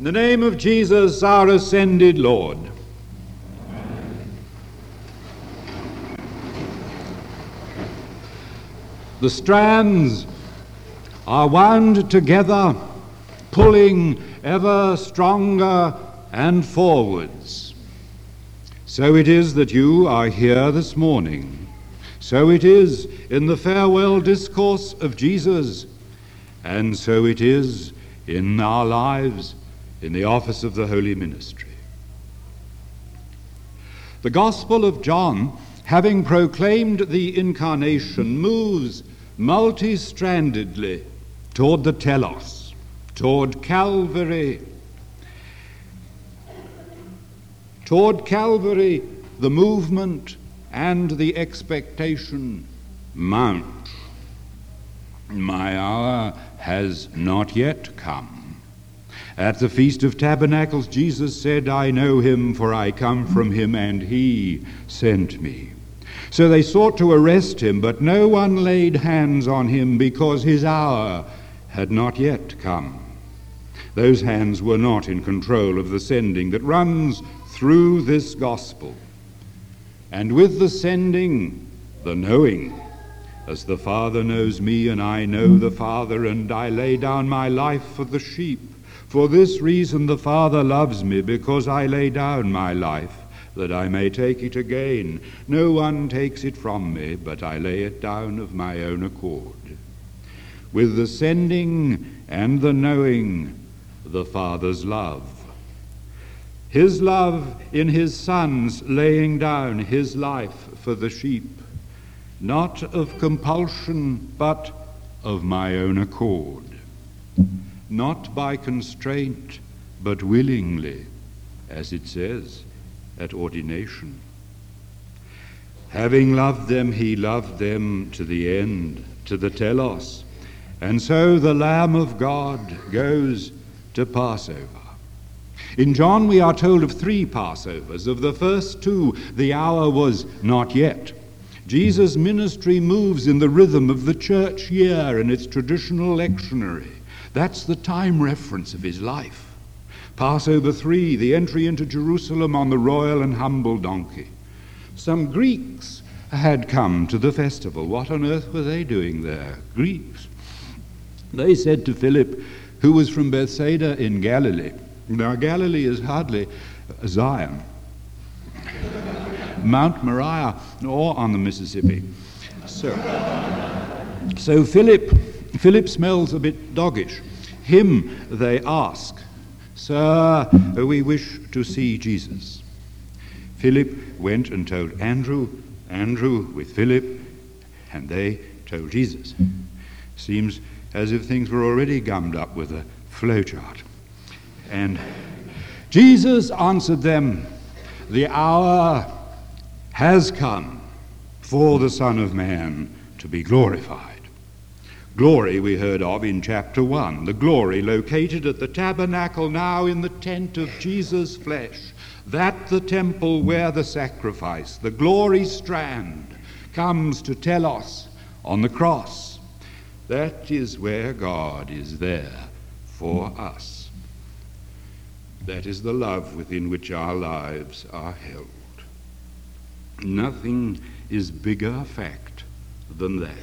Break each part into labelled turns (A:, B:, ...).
A: In the name of Jesus, our ascended Lord. The strands are wound together, pulling ever stronger and forwards. So it is that you are here this morning. So it is in the farewell discourse of Jesus, and so it is in our lives in the office of the Holy Ministry. The Gospel of John, having proclaimed the Incarnation, moves multi-strandedly toward the telos, toward Calvary. Toward Calvary, the movement and the expectation mount. My hour has not yet come. At the Feast of Tabernacles, Jesus said, I know him, for I come from him, and he sent me. So they sought to arrest him, but no one laid hands on him because his hour had not yet come. Those hands were not in control of the sending that runs through this gospel. And with the sending, the knowing, as the Father knows me, and I know the Father, and I lay down my life for the sheep. For this reason the Father loves me, because I lay down my life, that I may take it again. No one takes it from me, but I lay it down of my own accord. With the sending and the knowing, the Father's love. His love in his Son's laying down his life for the sheep, not of compulsion, but of my own accord. Not by constraint, but willingly, as it says at ordination. Having loved them, he loved them to the end, to the telos. And so the Lamb of God goes to Passover. In John we are told of 3 Passovers. Of the first 2, the hour was not yet. Jesus' ministry moves in the rhythm of the church year and its traditional lectionary. That's the time reference of his life. Passover 3, the entry into Jerusalem on the royal and humble donkey. Some Greeks had come to the festival. What on earth were they doing there? Greeks. They said to Philip, who was from Bethsaida in Galilee. Now Galilee is hardly Zion, Mount Moriah, or on the Mississippi. So Philip smells a bit doggish. Him they ask, Sir, we wish to see Jesus. Philip went and told Andrew with Philip, and they told Jesus. Seems as if things were already gummed up with a flowchart. And Jesus answered them, the hour has come for the Son of Man to be glorified. Glory we heard of in chapter 1, the glory located at the tabernacle, now in the tent of Jesus' flesh, that the temple where the sacrifice, the glory strand, comes to telos on the cross. That is where God is there for us. That is the love within which our lives are held. Nothing is bigger fact than that.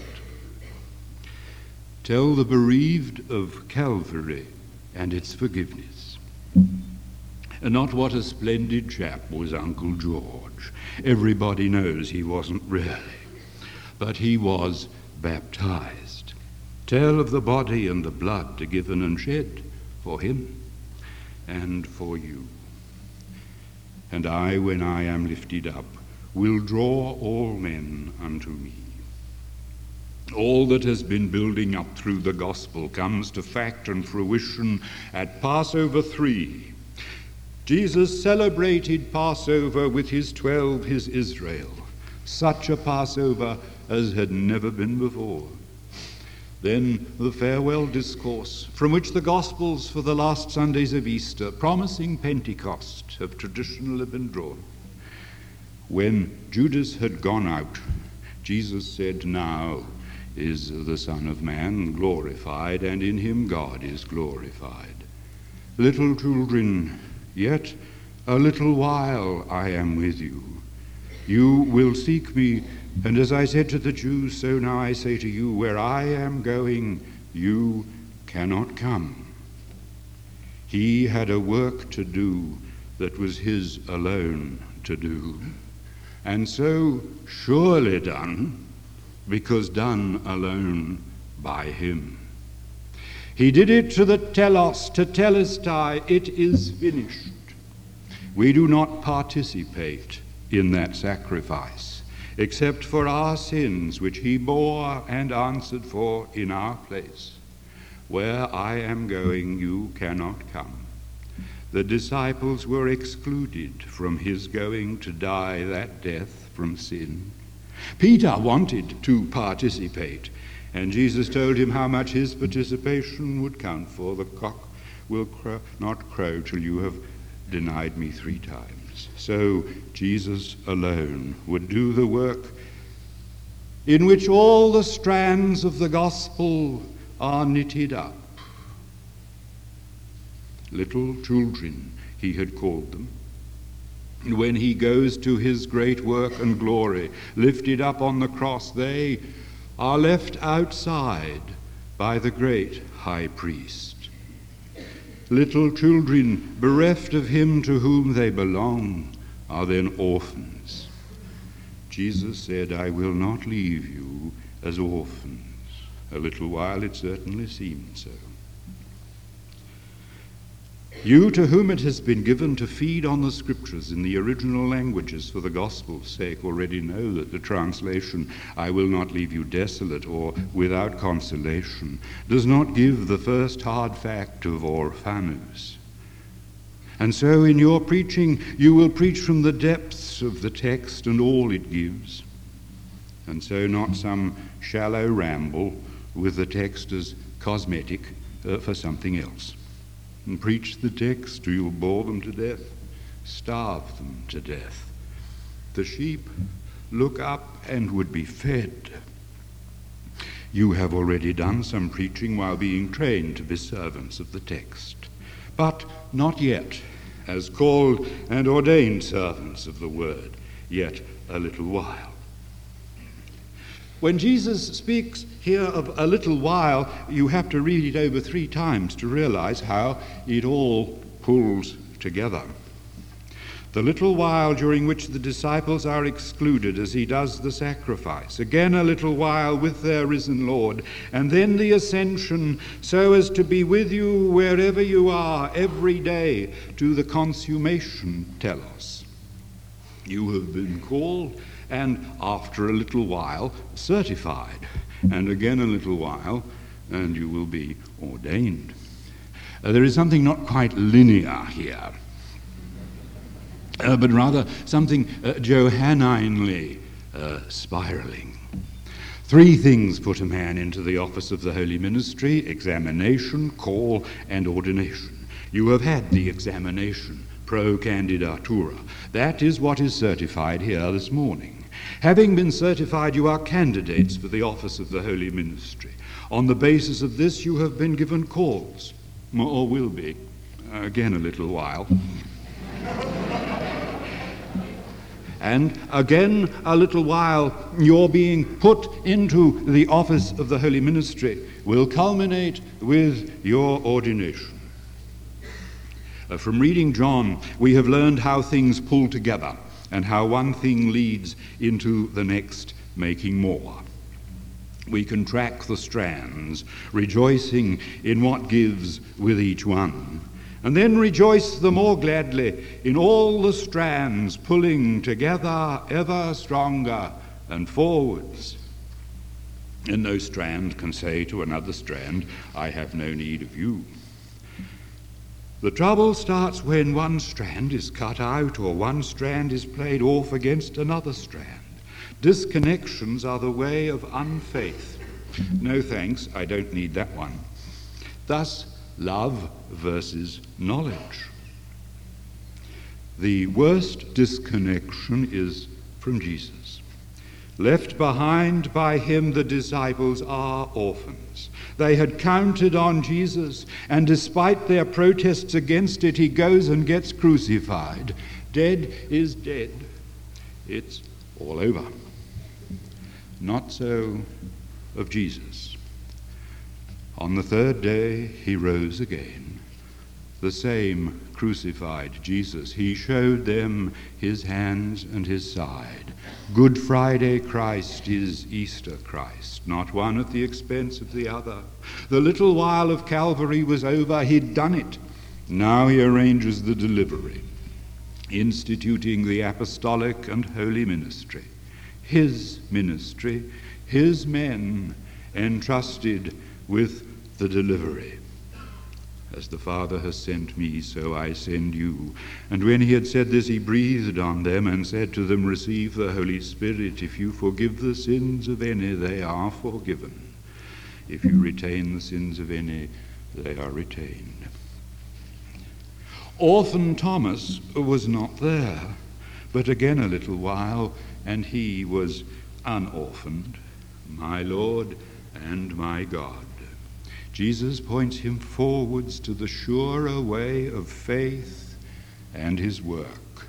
A: Tell the bereaved of Calvary and its forgiveness. And not what a splendid chap was Uncle George. Everybody knows he wasn't really, but he was baptized. Tell of the body and the blood given and shed for him and for you. And I, when I am lifted up, will draw all men unto me. All that has been building up through the gospel comes to fact and fruition at Passover 3. Jesus celebrated Passover with his 12, his Israel. Such a Passover as had never been before. Then the farewell discourse, from which the Gospels for the last Sundays of Easter, promising Pentecost, have traditionally been drawn. When Judas had gone out, Jesus said, now is the Son of Man glorified, and in him God is glorified. Little children, yet a little while I am with you. You will seek me, and as I said to the Jews, so now I say to you, where I am going, you cannot come. He had a work to do that was his alone to do, and so surely done, because done alone by him. He did it to the telos, to telestai, it is finished. We do not participate in that sacrifice, except for our sins, which he bore and answered for in our place. Where I am going, you cannot come. The disciples were excluded from his going to die that death from sin. Peter wanted to participate, and Jesus told him how much his participation would count for. The cock will not crow till you have denied me 3 times. So Jesus alone would do the work in which all the strands of the gospel are knitted up. Little children, he had called them. And when he goes to his great work and glory, lifted up on the cross, they are left outside by the great high priest. Little children, bereft of him to whom they belong, are then orphans. Jesus said, I will not leave you as orphans. A little while it certainly seemed so. You to whom it has been given to feed on the scriptures in the original languages for the gospel's sake already know that the translation, I will not leave you desolate or without consolation, does not give the first hard fact of orphanus. And so in your preaching you will preach from the depths of the text and all it gives, and so not some shallow ramble with the text as cosmetic for something else. And preach the text, or you'll bore them to death, starve them to death. The sheep look up and would be fed. You have already done some preaching while being trained to be servants of the text, but not yet as called and ordained servants of the word, yet a little while. When Jesus speaks here of a little while, you have to read it over 3 times to realize how it all pulls together. The little while during which the disciples are excluded as he does the sacrifice, again a little while with their risen Lord, and then the ascension so as to be with you wherever you are every day to the consummation telos. You have been called, and after a little while certified, and again a little while, and you will be ordained. There is something not quite linear here, but rather something Johanninely spiraling. 3 things put a man into the office of the holy ministry: examination, call, and ordination. You have had the examination, pro candidatura. That is what is certified here this morning. Having been certified, you are candidates for the office of the holy ministry. On the basis of this, you have been given calls, or will be, again a little while. And again a little while, your being put into the office of the holy ministry will culminate with your ordination. From reading John, we have learned how things pull together and how one thing leads into the next, making more. We can track the strands, rejoicing in what gives with each one, and then rejoice the more gladly in all the strands pulling together ever stronger and forwards. And no strand can say to another strand, I have no need of you. The trouble starts when one strand is cut out or one strand is played off against another strand. Disconnections are the way of unfaith. No thanks, I don't need that one. Thus, love versus knowledge. The worst disconnection is from Jesus. Left behind by him, the disciples are orphans. They had counted on Jesus, and despite their protests against it, he goes and gets crucified. Dead is dead. It's all over. Not so of Jesus. On the third day, he rose again. The same crucified Jesus. He showed them his hands and his side. Good Friday Christ is Easter Christ, not one at the expense of the other. The little while of Calvary was over. He'd done it. Now he arranges the delivery, instituting the apostolic and holy ministry. His ministry, his men entrusted with the delivery. As the Father has sent me, so I send you. And when he had said this, he breathed on them and said to them, receive the Holy Spirit. If you forgive the sins of any, they are forgiven. If you retain the sins of any, they are retained. Orphan Thomas was not there, but again a little while, and he was unorphaned, my Lord and my God. Jesus points him forwards to the surer way of faith and his work.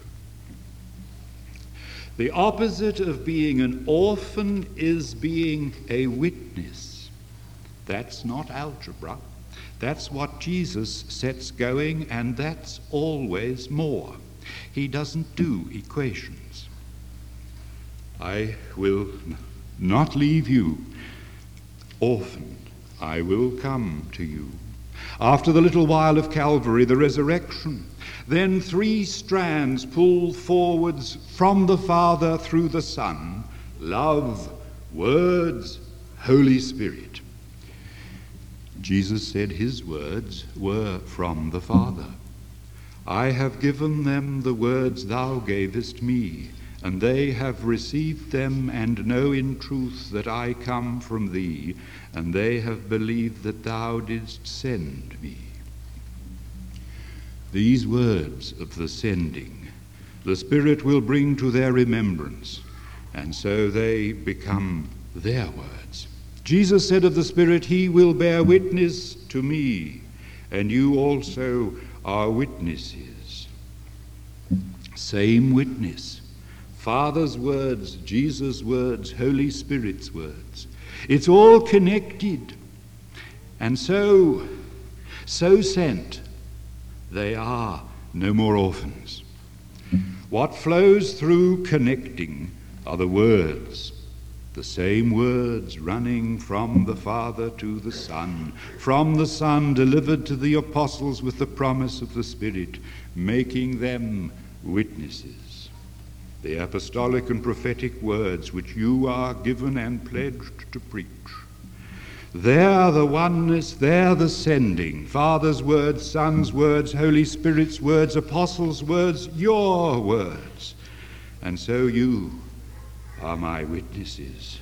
A: The opposite of being an orphan is being a witness. That's not algebra. That's what Jesus sets going, and that's always more. He doesn't do equations. I will not leave you orphaned. I will come to you. After the little while of Calvary, the resurrection, then three strands pull forwards from the Father through the Son: love, words, Holy Spirit. Jesus said his words were from the Father. I have given them the words thou gavest me, and they have received them, and know in truth that I come from thee, and they have believed that thou didst send me. These words of the sending, the Spirit will bring to their remembrance, and so they become their words. Jesus said of the Spirit, he will bear witness to me, and you also are witnesses. Same witness. Father's words, Jesus' words, Holy Spirit's words. It's all connected. And so sent, they are no more orphans. What flows through connecting are the words, the same words running from the Father to the Son, from the Son delivered to the apostles with the promise of the Spirit, making them witnesses. The apostolic and prophetic words which you are given and pledged to preach. They're the oneness, they're the sending. Father's words, Son's words, Holy Spirit's words, apostles' words, your words. And so you are my witnesses.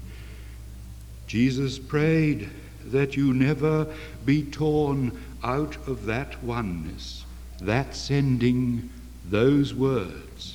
A: Jesus prayed that you never be torn out of that oneness, that sending, those words.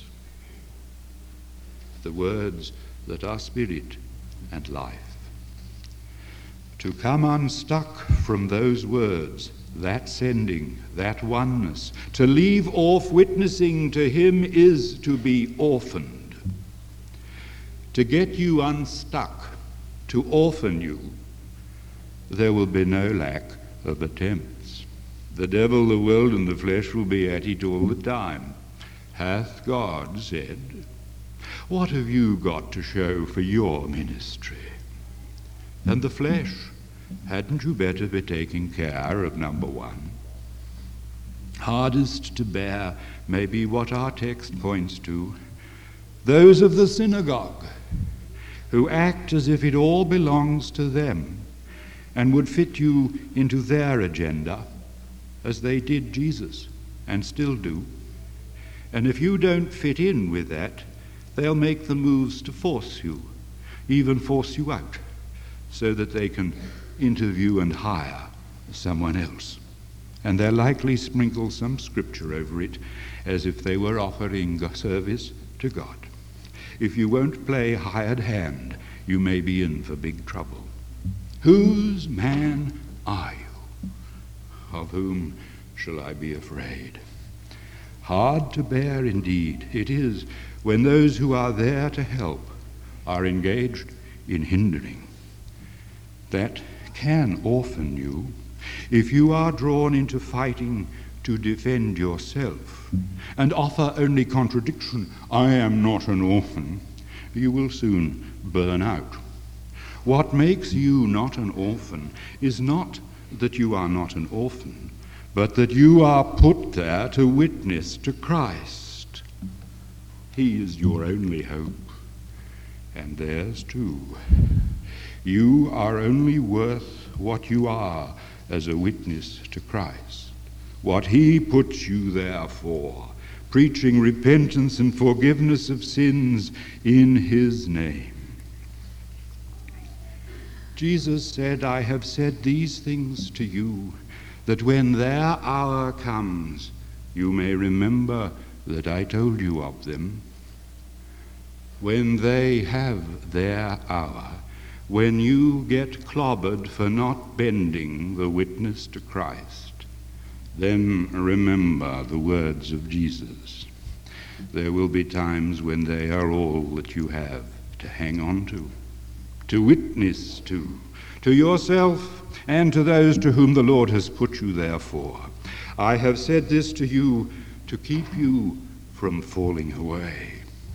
A: The words that are spirit and life. To come unstuck from those words, that sending, that oneness, to leave off witnessing to him is to be orphaned. To get you unstuck, to orphan you, there will be no lack of attempts. The devil, the world, and the flesh will be at it all the time. Hath God said, what have you got to show for your ministry? And the flesh, hadn't you better be taking care of number one? Hardest to bear may be what our text points to. Those of the synagogue who act as if it all belongs to them and would fit you into their agenda as they did Jesus and still do. And if you don't fit in with that, they'll make the moves to force you, even force you out, so that they can interview and hire someone else. And they'll likely sprinkle some scripture over it as if they were offering service to God. if you won't play hired hand, you may be in for big trouble. Whose man are you? Of whom shall I be afraid? Hard to bear indeed it is when those who are there to help are engaged in hindering. That can orphan you if you are drawn into fighting to defend yourself and offer only contradiction, I am not an orphan. You will soon burn out. What makes you not an orphan is not that you are not an orphan, but that you are put there to witness to Christ. He is your only hope, and theirs too. You are only worth what you are as a witness to Christ, what he puts you there for, preaching repentance and forgiveness of sins in his name. Jesus said, I have said these things to you, that when their hour comes, you may remember that I told you of them. When they have their hour, when you get clobbered for not bending the witness to Christ, then remember the words of Jesus. There will be times when they are all that you have to hang on to witness to yourself and to those to whom the Lord has put you there for. I have said this to you to keep you from falling away.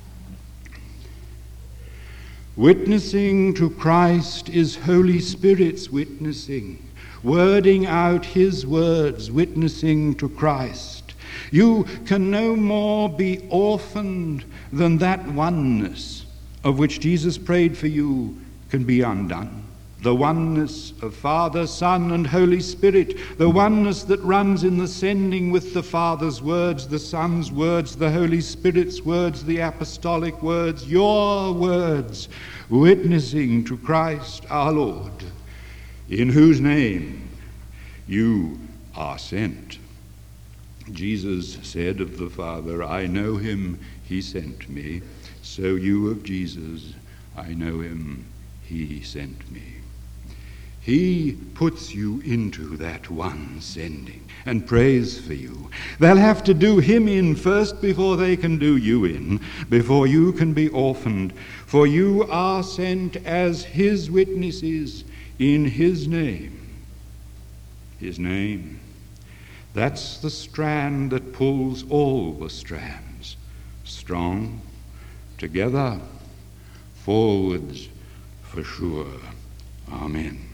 A: Witnessing to Christ is Holy Spirit's witnessing, wording out his words, witnessing to Christ. You can no more be orphaned than that oneness of which Jesus prayed for you can be undone. The oneness of Father, Son, and Holy Spirit, the oneness that runs in the sending with the Father's words, the Son's words, the Holy Spirit's words, the apostolic words, your words, witnessing to Christ our Lord, in whose name you are sent. Jesus said of the Father, I know him, he sent me. So you of Jesus, I know him, he sent me. He puts you into that one sending and prays for you. They'll have to do him in first before they can do you in, before you can be orphaned. For you are sent as his witnesses in his name. His name. That's the strand that pulls all the strands. Strong, together, forwards for sure. Amen.